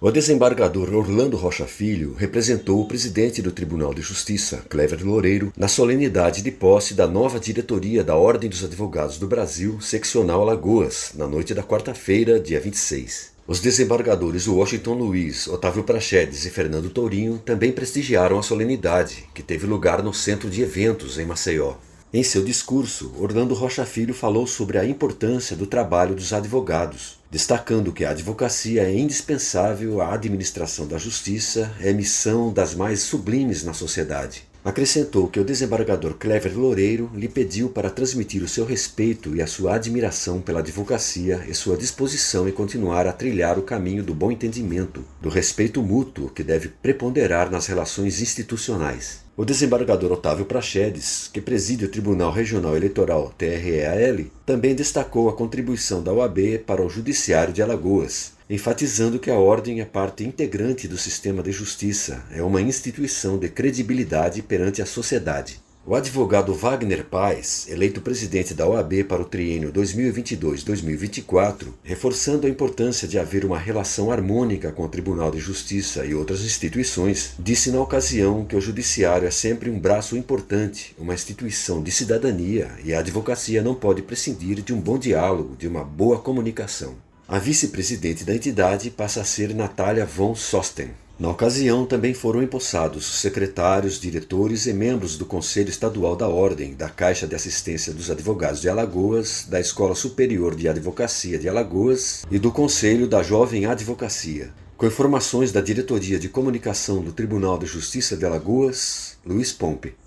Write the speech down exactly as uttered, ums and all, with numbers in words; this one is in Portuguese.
O desembargador Orlando Rocha Filho representou o presidente do Tribunal de Justiça, Clever Loureiro, na solenidade de posse da nova diretoria da Ordem dos Advogados do Brasil, seccional Alagoas, na noite da quarta-feira, dia vinte e seis. Os desembargadores Washington Luiz, Otávio Praxedes e Fernando Tourinho também prestigiaram a solenidade, que teve lugar no Centro de Eventos, em Maceió. Em seu discurso, Orlando Rocha Filho falou sobre a importância do trabalho dos advogados, destacando que a advocacia é indispensável à administração da justiça, é missão das mais sublimes na sociedade. Acrescentou que o desembargador Clever Loureiro lhe pediu para transmitir o seu respeito e a sua admiração pela advocacia e sua disposição em continuar a trilhar o caminho do bom entendimento, do respeito mútuo que deve preponderar nas relações institucionais. O desembargador Otávio Praxedes, que preside o Tribunal Regional Eleitoral T R E A L, também destacou a contribuição da O A B para o Judiciário de Alagoas, enfatizando que a Ordem é parte integrante do sistema de justiça, é uma instituição de credibilidade perante a sociedade. O advogado Wagner Paes, eleito presidente da O A B para o triênio dois mil e vinte e dois a dois mil e vinte e quatro, reforçando a importância de haver uma relação harmônica com o Tribunal de Justiça e outras instituições, disse na ocasião que o judiciário é sempre um braço importante, uma instituição de cidadania, e a advocacia não pode prescindir de um bom diálogo, de uma boa comunicação. A vice-presidente da entidade passa a ser Natália von Sosten. Na ocasião, também foram empossados secretários, diretores e membros do Conselho Estadual da Ordem, da Caixa de Assistência dos Advogados de Alagoas, da Escola Superior de Advocacia de Alagoas e do Conselho da Jovem Advocacia. Com informações da Diretoria de Comunicação do Tribunal de Justiça de Alagoas, Luiz Pompe.